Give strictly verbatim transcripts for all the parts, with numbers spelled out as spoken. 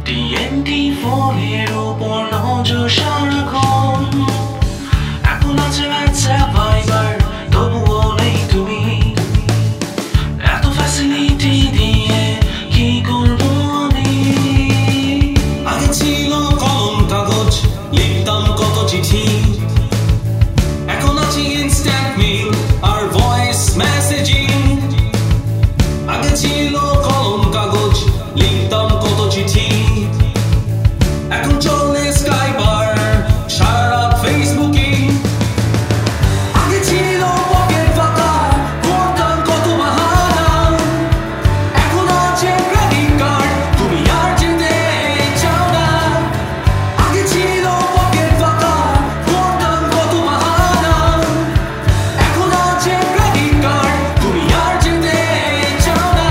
TNT ফোনের উপর নজর সারাক্ষণ। এখন আছে হোয়াটসঅ্যাপ ভাইবার, তবুও নেই তুমি। এত ফ্যাসিলিটি দিয়ে কি করবো আমি? আগে ছিল কলম কাগজ, লিখতাম কত চিঠি। এখন আছে ইনস্ট্যান্ট মেইল আর ভয়েস মেসেজিং। আগে ছিল কলম কাগজ, লিখতাম কত চিঠি। এখন চলে স্কাইপ আর সারা রাত ফেসবুকিং। আগে ছিল পকেট ফাঁকা, করতাম কত বাহানা। এখন আছে ক্রেডিট কার্ড, তুমি আর যেতে চাও না। আগে ছিল পকেট ফাঁকা, করতাম কত বাহানা। এখন আছে ক্রেডিট কার্ড, তুমি আর যেতে চাও না।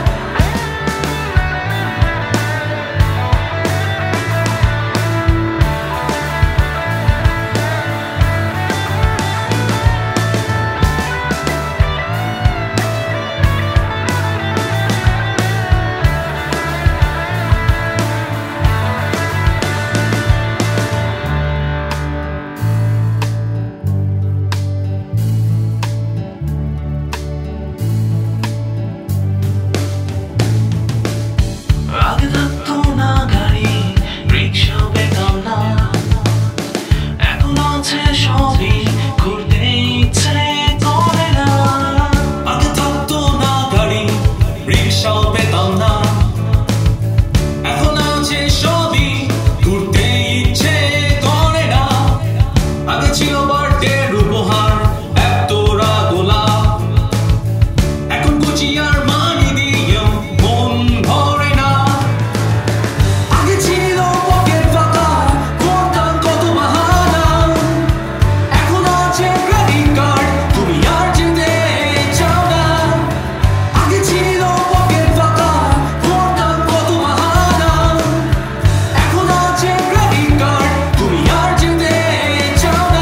আগে থাকতো না গাড়ি, রিক্সাও পেতাম না। এখন আছে সবই, ঘুরতে ইচ্ছে করে না। আগে থাকতো না গাড়ি, রিক্সাও পেতাম না। এখন আছে সবই, ঘুরতে ইচ্ছে করে না। আগে ছিল বার্থডের উপহার, এত গোলাপ। এখন গুচি আর মানি দিয়েও মন ভরে না। আগে ছিল পকেট ফাঁকা, করতাম কত বাহানা। এখন আছে ক্রেডিট কার্ড, তুমি আর যেতে চাও না। আগে ছিল পকেট ফাঁকা, করতাম কত বাহানা। এখন আছে ক্রেডিট কার্ড, তুমি আর যেতে চাও না।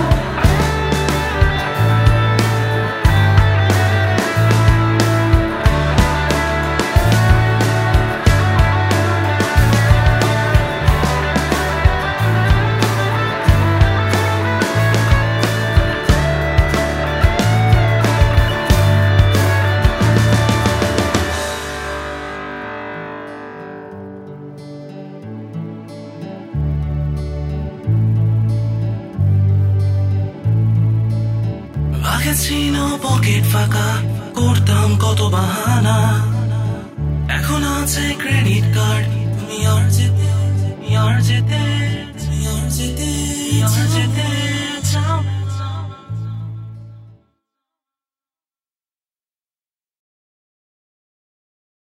আগে ছিল পকেট ফাঁকা, করতাম কত বাহানা। এখন আছে ক্রেডিট কার্ড, তুমি আর যেতে, তুমি আর যেতে, তুমি আর যেতে, তুমি আর যেতে